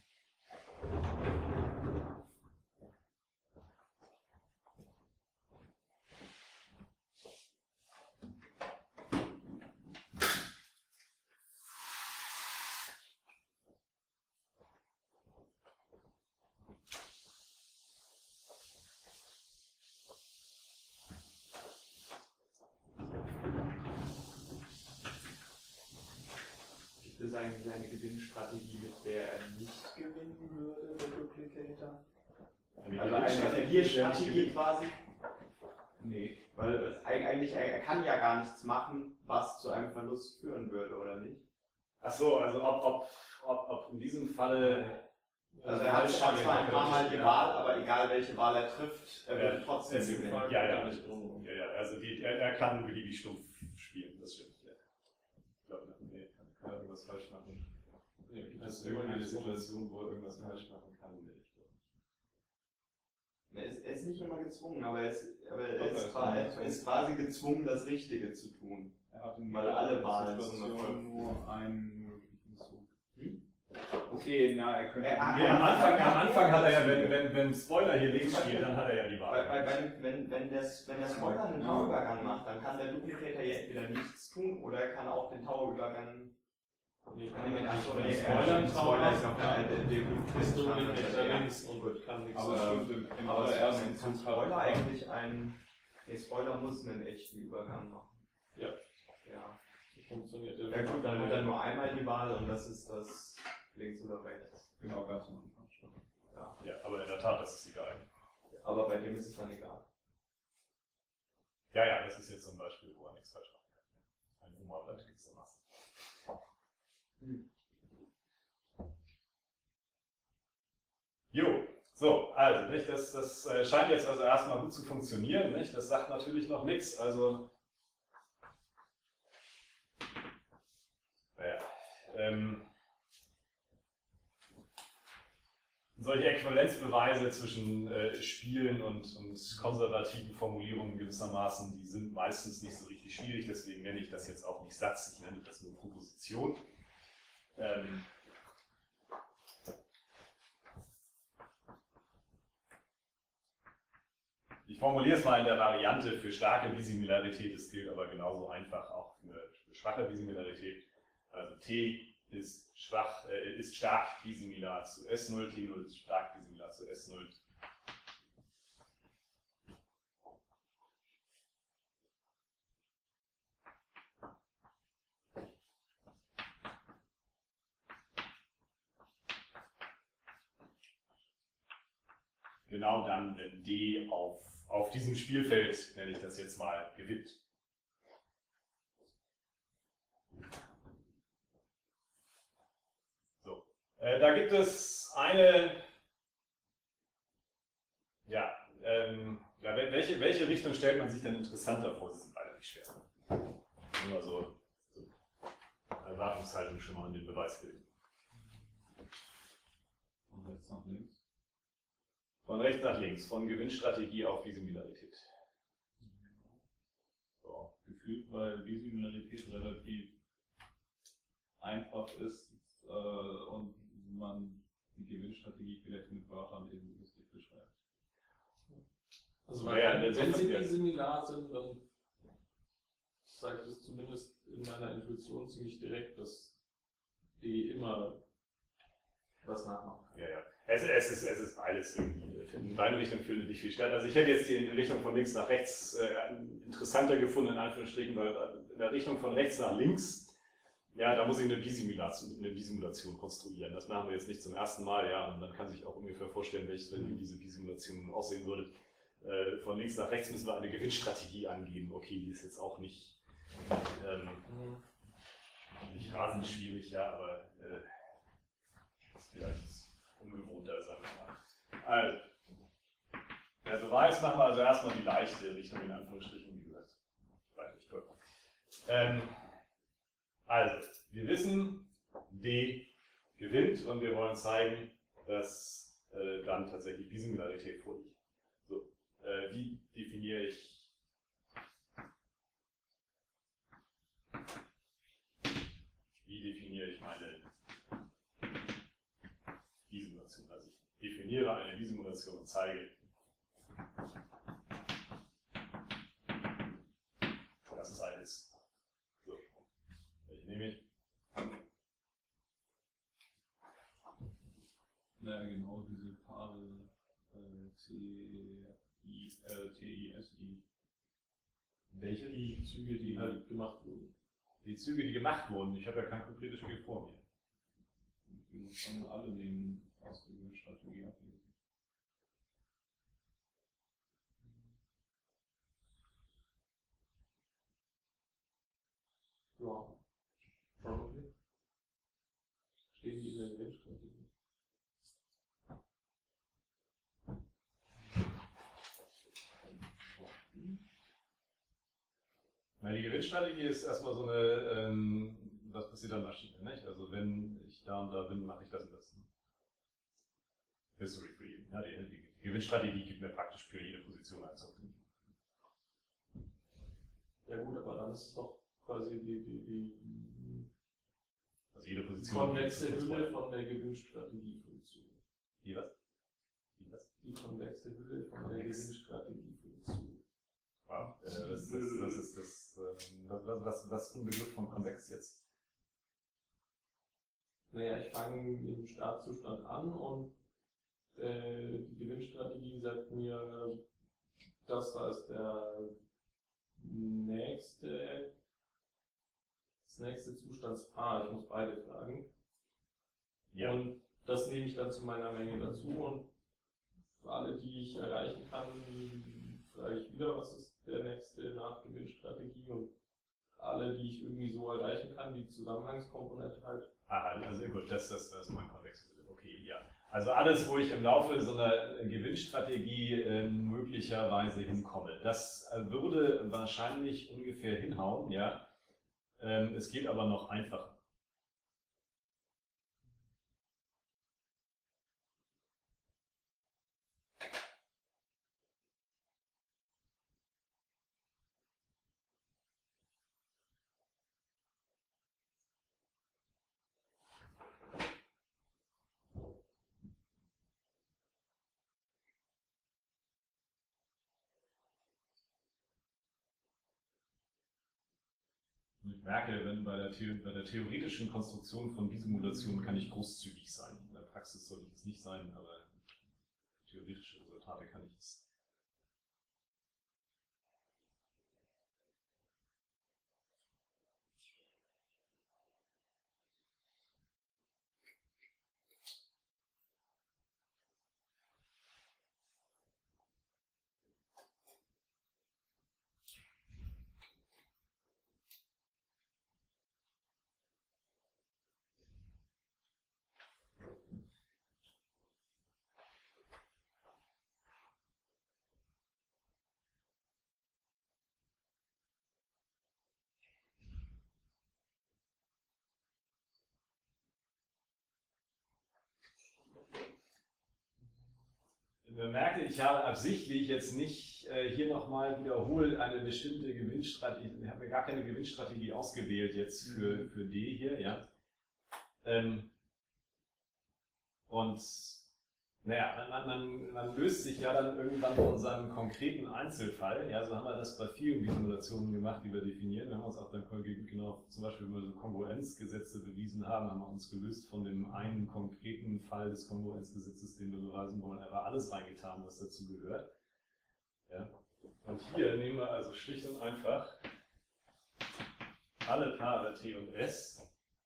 Gibt es eigentlich eine Gewinnstrategie, mit der er nicht gewinnen würde, der Duplicator? Also eine Verlierstrategie quasi? Nee. Weil es eigentlich, er er kann ja gar nichts machen, was zu einem Verlust führen würde, oder nicht? Ach so, also ob, ob, ob, ob in diesem Falle. Also er hat zwar ein paar Mal die Wahl, aber egal welche Wahl er trifft, er würde trotzdem es- gewinnen. Ja, ja, ja, ja, also die, er, er kann beliebig stumpf spielen, das stimmt. Ja. Ich glaube, nee, kann er irgendwas falsch machen. Nee, gibt es irgendeine Situation, wo er irgendwas falsch machen kann? Nee, ich glaube nicht. Er ist, er ist nicht immer gezwungen, aber er ist, aber er Doch, ist, er ist quasi, immer er ist quasi gezwungen, das Richtige zu tun. Er hat in Weil jeder alle Wahlen zum Situation Erfolg nur einen möglichen Zug. Hm? Okay, na, er könnte. Er- Nee, am, Anfang, am Anfang hat er ja, wenn, wenn, wenn Spoiler hier links spielt, dann hat er ja die Weil, weil, Wahl. wenn, wenn, wenn, das, wenn der Spoiler einen Tauübergang macht, dann kann der Duplicator ja entweder nichts tun oder er kann auch den Tauübergang. Nee, Kann ich kann so nicht. nee, Spoiler- er- Spoiler ist noch der alte, dem Bist du Stand, mit das der er- links und kann nichts Aber sagen. stimmt, im, im Aber allerersten kann Zug Spoiler hat eigentlich einen. Nee, Spoiler muss einen echten Übergang machen. Ja. Ja. Funktioniert Ja gut, dann wird er nur einmal die Wahl und das ist das links oder rechts. genau ganz am Anfang schon. Ja. Ja, aber in der Tat, das ist egal. Aber bei dem ist es dann egal. Ja, ja, das ist jetzt zum Beispiel, wo er nichts falsch machen kann. Ein Oma bleibt gewissermaßen. Hm. Jo, so, also, nicht, das, das äh, scheint jetzt also erstmal gut zu funktionieren, nicht? Das sagt natürlich noch nichts, also. Naja, ähm, solche Äquivalenzbeweise zwischen äh, Spielen und, und konservativen Formulierungen gewissermaßen, die sind meistens nicht so richtig schwierig, deswegen nenne ich das jetzt auch nicht Satz, ich nenne das nur Proposition. Ähm, Ich formuliere es mal in der Variante für starke Bisimilarität, es gilt aber genauso einfach auch für, für schwache Bisimilarität. Also T ist, schwach, äh, ist stark bisimilar zu S null, T null ist stark bisimilar zu S null. Genau dann, wenn D auf, auf diesem Spielfeld, nenne ich das jetzt mal, gewinnt. So. Äh, da gibt es eine, ja, ähm, ja, welche, welche Richtung stellt man sich denn interessanter vor? Das sind beide nicht schwer. Nur so, so Erwartungshaltung schon mal an den Beweis bilden. Und jetzt nach links. Von rechts nach links, von Gewinnstrategie auf Bisimilarität. So, gefühlt, weil Bisimilarität relativ einfach ist äh, und man die Gewinnstrategie vielleicht mit Wörtern eben lustig beschreibt. Also Ja, ja, wenn, das wenn ist sie ja- die similar sind, dann zeigt es zumindest in meiner Intuition ziemlich direkt, dass die immer was nachmachen kann. Ja, ja. Es, es, ist, es ist alles irgendwie. In beide Richtungen findet nicht viel statt. Also ich hätte jetzt die Richtung von links nach rechts äh, interessanter gefunden, in Anführungsstrichen, weil in der Richtung von rechts nach links, ja, da muss ich eine Bisimulation, eine Bisimulation konstruieren. Das machen wir jetzt nicht zum ersten Mal, ja, und man kann sich auch ungefähr vorstellen, welche, wie diese Bisimulation aussehen würde. Äh, von links nach rechts müssen wir eine Gewinnstrategie angeben. Okay, die ist jetzt auch nicht, ähm, nicht rasend schwierig, ja, aber äh, ist vielleicht ungewohnter, sagen wir mal. Also, der Beweis machen wir also erstmal die leichte Richtung, in Anführungsstrichen, wie gesagt. Weiter, toll. Ähm, also, wir wissen, D gewinnt und wir wollen zeigen, dass äh, dann tatsächlich Bisimilarität vorliegt. So, äh, wie definiere ich wie definiere ich meine Bisimulation? Also ich definiere eine Bisimulation und zeige, dass es halt ist. So, welche nehme ich? Na genau, diese Paare äh, C I L T I S I. Welche? Die Züge, die halt gemacht wurden. Die Züge, die gemacht wurden. Ich habe ja kein konkretes Spiel vor mir. Wir müssen alle nehmen aus der Strategie ablesen. Ja, probably. Stehen die in der Gewinnstrategie? Na, die Gewinnstrategie ist erstmal so eine, ähm, was passiert an Maschine, nicht? Also wenn ich da und da bin, mache ich das und das. History für jeden. Ja, die, die Gewinnstrategie gibt mir praktisch für jede Position einen Zug. Ja gut, aber dann ist es doch quasi die, die, die Also jede Position. konvexe Hülle von der Gewinnstrategiefunktion. Die was? Die was? Die konvexe Hülle von der Gewinnstrategiefunktion. Ja, äh, das, das, das ist das, ähm, was, was, was ist ein Begriff von konvex jetzt? Naja, ich fange im Startzustand an und äh, die Gewinnstrategie sagt mir, das da ist der nächste, das nächste Zustandspaar. Ich muss beide fragen. Ja. Und das nehme ich dann zu meiner Menge dazu und für alle, die ich erreichen kann, frage ich wieder, was ist der nächste Nachgewinnstrategie und alle, die ich irgendwie so erreichen kann, die Zusammenhangskomponente halt. Aha, also gut, das, das, das ist mein Konvex. Okay, ja. Also alles, wo ich im Laufe so einer Gewinnstrategie äh, möglicherweise hinkomme. Das äh, würde wahrscheinlich ungefähr hinhauen, ja. Ähm, es geht aber noch einfacher. Ich merke, wenn bei der, The bei der theoretischen Konstruktion von Bisimulationen kann ich großzügig sein. In der Praxis sollte ich es nicht sein, aber theoretische Resultate kann ich es. Man merke, ich habe absichtlich jetzt nicht äh, hier nochmal wiederholt eine bestimmte Gewinnstrategie, ich habe mir gar keine Gewinnstrategie ausgewählt jetzt für, für D hier, ja. Ähm, und Naja, man, man, man löst sich ja dann irgendwann von seinem konkreten Einzelfall. Ja, so haben wir das bei vielen Simulationen gemacht, die wir definieren. Wir haben uns auch dann genau, zum Beispiel über so Kongruenzgesetze bewiesen haben, haben wir uns gelöst von dem einen konkreten Fall des Kongruenzgesetzes, den wir beweisen wollen, aber alles reingetan, was dazu gehört. Ja. Und hier nehmen wir also schlicht und einfach alle Paare T und S.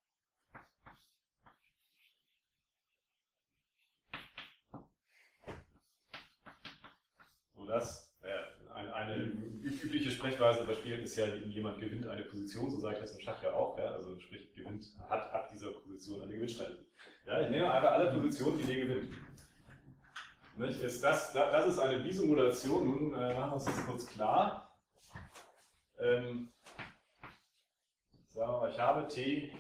Das, äh, eine, eine übliche Sprechweise bei Spielen ist ja, jemand gewinnt eine Position, so sage ich das im Schach ja auch, ja, also sprich, gewinnt, hat ab dieser Position eine Gewinnstrategie. Ja, ich nehme einfach alle Positionen, die der gewinnt. Nicht? Ist das, das ist eine Bisimulation, nun äh, machen wir uns das kurz klar. Ähm, sagen wir mal, ich habe T,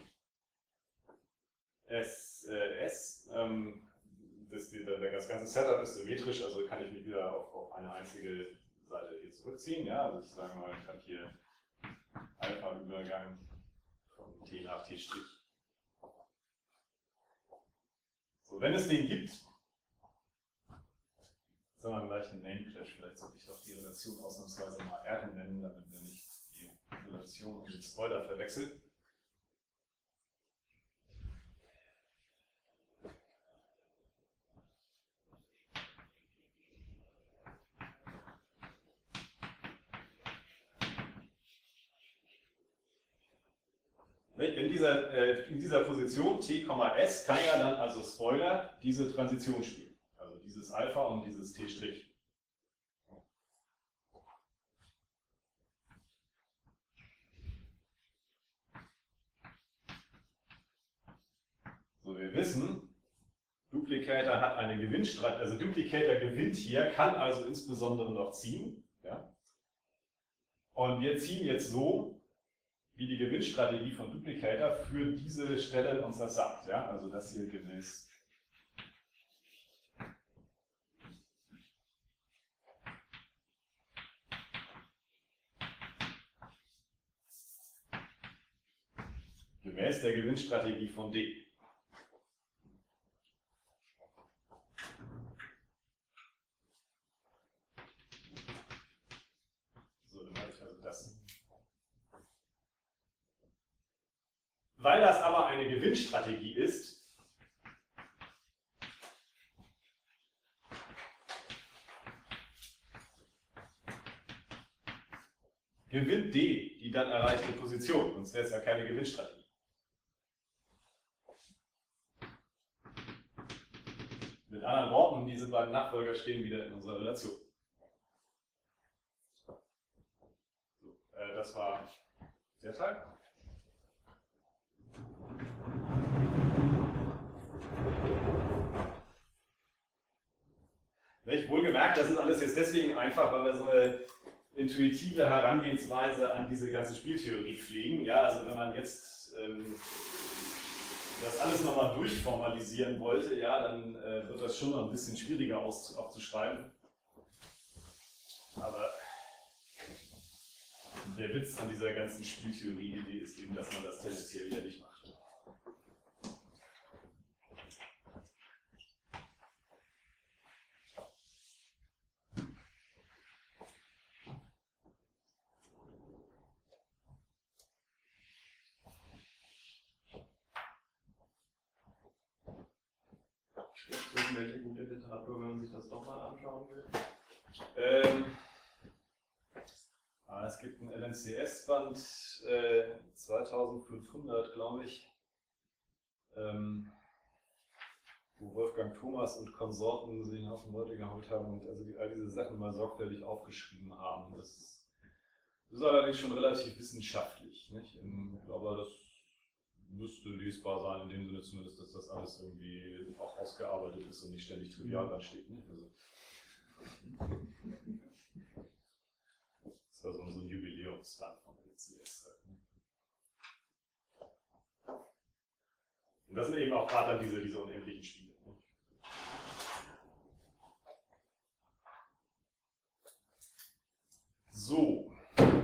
S, äh, S, ähm, Das, das ganze Setup ist symmetrisch, also kann ich mich wieder auf, auf eine einzige Seite hier zurückziehen. Ja? Also ich sage mal, ich habe hier Alpha-Übergang von T nach T'. So, wenn es den gibt, sagen wir gleich einen Name-Clash, vielleicht sollte ich doch die Relation ausnahmsweise mal R nennen, damit wir nicht die Relation und den Spoiler verwechseln. In dieser, äh, in dieser Position T, S kann ja dann also Spoiler diese Transition spielen. Also dieses Alpha und dieses T'. So, wir wissen, Duplicator hat eine Gewinnstrategie, also Duplicator gewinnt hier, kann also insbesondere noch ziehen. Ja? Und wir ziehen jetzt so, wie die Gewinnstrategie von Duplicator für diese Stelle uns das sagt. Ja? Also das hier gemäß gemäß der Gewinnstrategie von D. So, dann habe ich also das. Weil das aber eine Gewinnstrategie ist, gewinnt D die dann erreichte Position, sonst wäre es ja keine Gewinnstrategie. Mit anderen Worten, diese beiden Nachfolger stehen wieder in unserer Relation. So, äh, das war der Teil. Nicht? Wohlgemerkt, das ist alles jetzt deswegen einfach, weil wir so eine intuitive Herangehensweise an diese ganze Spieltheorie pflegen. Ja, also wenn man jetzt ähm, das alles nochmal durchformalisieren wollte, ja, dann äh, wird das schon noch ein bisschen schwieriger aus, aufzuschreiben. Aber der Witz an dieser ganzen Spieltheorie-Idee ist eben, dass man das tendenziell wieder nicht macht. Welche gute Literatur, wenn man sich das nochmal anschauen will? Ähm, ah, es gibt ein L N C S-Band äh, zweitausendfünfhundert, glaube ich, ähm, wo Wolfgang Thomas und Konsorten sich auf den Leute geholt haben und also die, all diese Sachen mal sorgfältig aufgeschrieben haben. Das ist, das ist allerdings schon relativ wissenschaftlich. Nicht? Ich glaube, das müsste lesbar sein, in dem Sinne zumindest, dass das alles irgendwie auch ausgearbeitet ist und nicht ständig trivial da steht. Ne? Also, das war so ein Jubiläumsband von L C S. Und das sind eben auch gerade dann diese, diese unendlichen Spiele. Ne? So.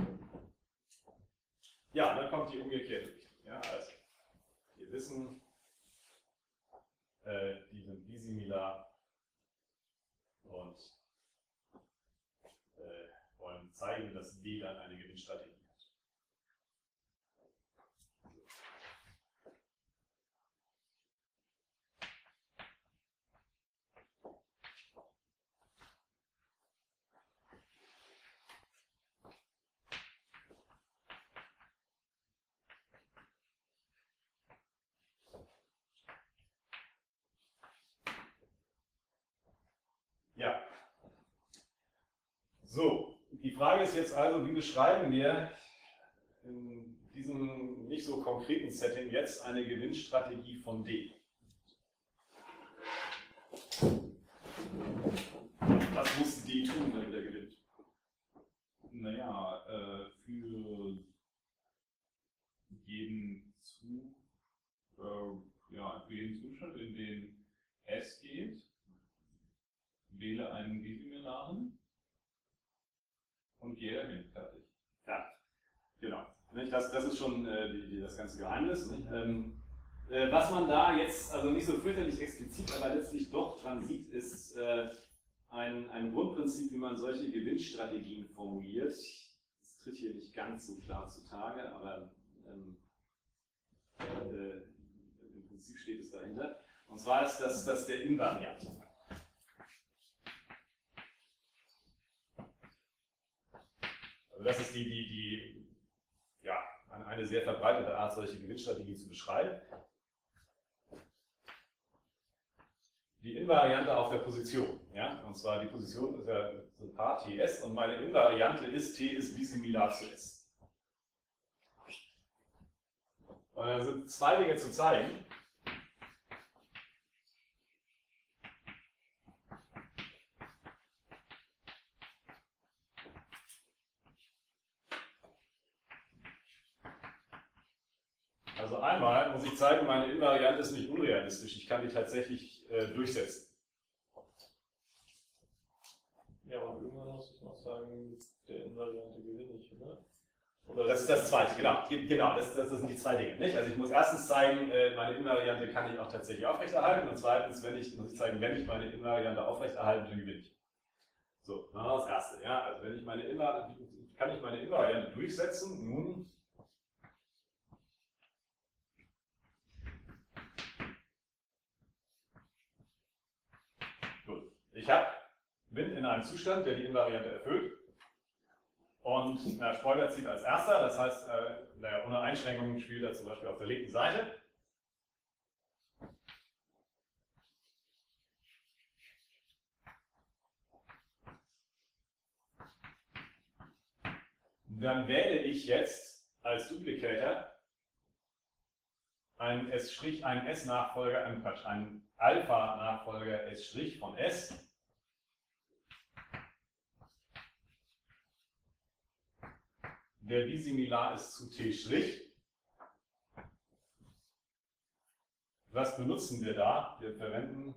Ja, dann kommt die umgekehrte Richtung. Ja, also. Wir wissen, äh, die sind bisimilar zeigen, dass D dann eine Gewinnstrategie hat. Ja. So, die Frage ist jetzt also, wie beschreiben wir in diesem nicht so konkreten Setting jetzt eine Gewinnstrategie von D? Was muss D tun, damit er gewinnt? Naja, äh, für jeden Zug, äh, ja, für jeden Zustand, in den S geht, wähle einen bisimilaren und gehe dahin, fertig. Ja, genau. Das, das ist schon äh, die, die, das ganze Geheimnis. Ähm, äh, was man da jetzt, also nicht so fürchterlich explizit, aber letztlich doch dran sieht, ist äh, ein, ein Grundprinzip, wie man solche Gewinnstrategien formuliert. Das tritt hier nicht ganz so klar zutage, aber ähm, äh, im Prinzip steht es dahinter. Und zwar ist das, das der Invariante. Also das ist die, die, die, ja, eine sehr verbreitete Art, solche Gewinnstrategien zu beschreiben. Die Invariante auf der Position. Ja? Und zwar die Position ist ja so ein Paar T S und meine Invariante ist T ist bisimilar zu S. Und da sind zwei Dinge zu zeigen. Also einmal muss ich zeigen, meine Invariante ist nicht unrealistisch. Ich kann die tatsächlich äh, durchsetzen. Ja, und irgendwann muss ich noch sagen, der Invariante gewinne ich, oder? Oder Das ist das Zweite, genau. genau das, das sind die zwei Dinge. Nicht? Also ich muss erstens zeigen, äh, meine Invariante kann ich auch tatsächlich aufrechterhalten. Und zweitens, wenn ich, muss ich zeigen, wenn ich meine Invariante aufrechterhalte, dann gewinne ich. So, das Erste. Ja? Also wenn ich meine Invariante, kann ich meine Invariante durchsetzen? Nun, gut. Ich hab, bin in einem Zustand, der die Invariante erfüllt. Und na, Spoiler zieht als erster, das heißt, äh, naja, ohne Einschränkungen spielt er zum Beispiel auf der linken Seite. Dann wähle ich jetzt als Duplicator einen S', einen S-Nachfolger, einen Quatsch, einen Alpha-Nachfolger S' von S. Der bisimilar ist zu T'. Was benutzen wir da? Wir verwenden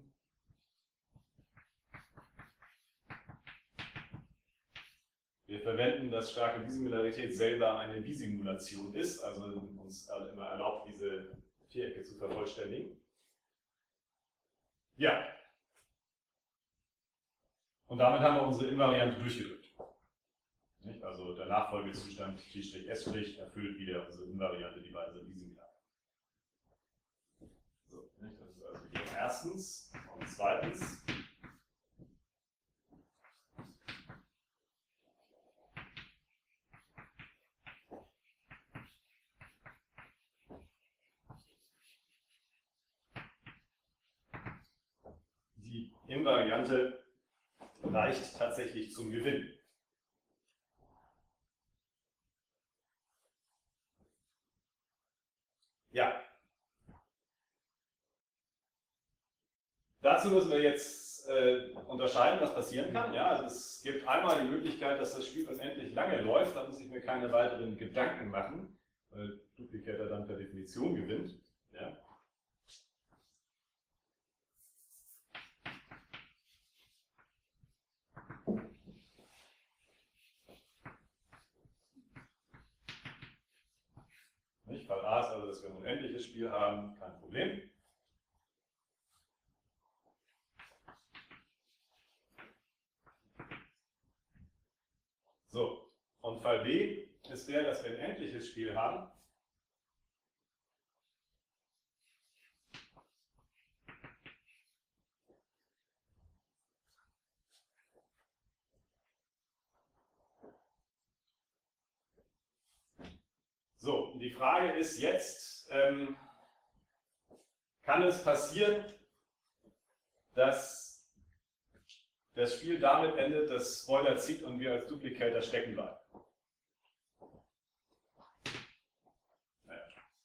Wir verwenden, dass starke Bisimilarität selber eine Bisimulation ist, also uns immer erlaubt, diese Vierecke zu vervollständigen. Ja. Und damit haben wir unsere Invariante durchgedrückt. Nicht? Also der Nachfolgezustand T', S' erfüllt wieder unsere Invariante, die Weise bisimilar. So, nicht? Das ist also hier erstens und zweitens. Die Invariante reicht tatsächlich zum Gewinn. Ja. Dazu müssen wir jetzt äh, unterscheiden, was passieren kann. Ja, also es gibt einmal die Möglichkeit, dass das Spiel unendlich lange läuft, da muss ich mir keine weiteren Gedanken machen, weil Duplicator dann per Definition gewinnt. Ja. Nicht? Fall A ist also, dass wir ein unendliches Spiel haben, kein Problem. So, Und Fall B ist der, dass wir ein endliches Spiel haben. So, die Frage ist jetzt, ähm, kann es passieren, dass das Spiel damit endet, dass Spoiler zieht und wir als Duplicator stecken bleiben? Naja.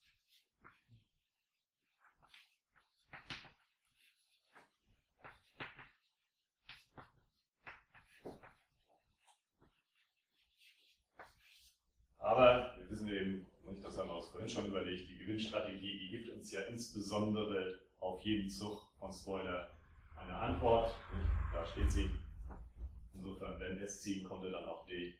Aber wir wissen eben, und das haben wir uns vorhin schon überlegt, die Gewinnstrategie, die gibt uns ja insbesondere auf jeden Zug von Spoiler eine Antwort. Da steht sie. Insofern, wenn S ziehen konnte, dann auch D.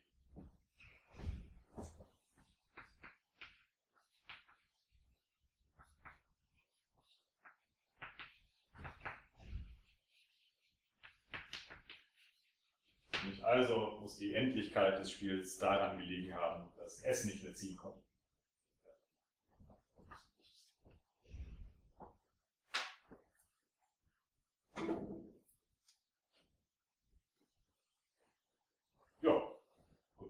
Also muss die Endlichkeit des Spiels daran gelegen haben, dass S nicht mehr ziehen konnte. Ja, gut.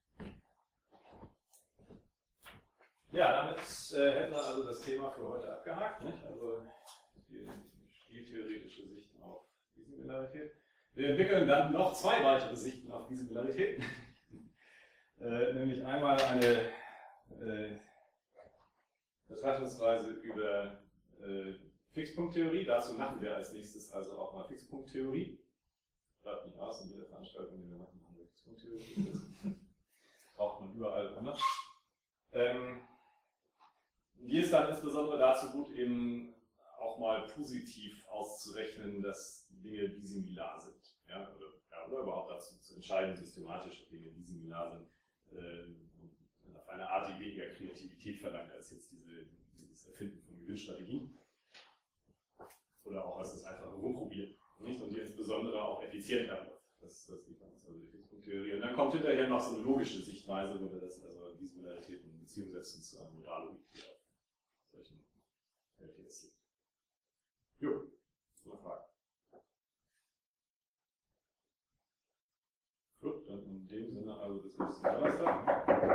Ja, damit äh, hätten wir also das Thema für heute abgehakt. Nicht? Also die spieltheoretische Sicht auf die Singularität. Wir entwickeln dann noch zwei weitere Sichten auf die Singularität. äh, nämlich einmal eine äh, Betrachtungsweise über äh, Fixpunkttheorie. Dazu machen wir als nächstes also auch mal Fixpunkttheorie. Bleibt nicht aus in jeder Veranstaltung, die wir machen, haben wir Fixpunkttheorie. Braucht man überall anders. Ähm, die ist dann insbesondere dazu gut, eben auch mal positiv auszurechnen, dass Dinge bisimilar sind. Ja, oder, ja, oder überhaupt dazu zu entscheiden, systematisch, ob Dinge bisimilar sind. Äh, auf eine Art, die weniger Kreativität verlangt, als jetzt diese, dieses Erfinden von Gewinnstrategien. Oder auch als das einfache Rumprobieren. Nicht? Und die insbesondere auch effizient abläuft. Das, das liegt an uns, also die Fixpunkttheorie. Und dann kommt hinterher noch so eine logische Sichtweise, wo wir das, also die Similaritäten in Beziehung setzen zu einem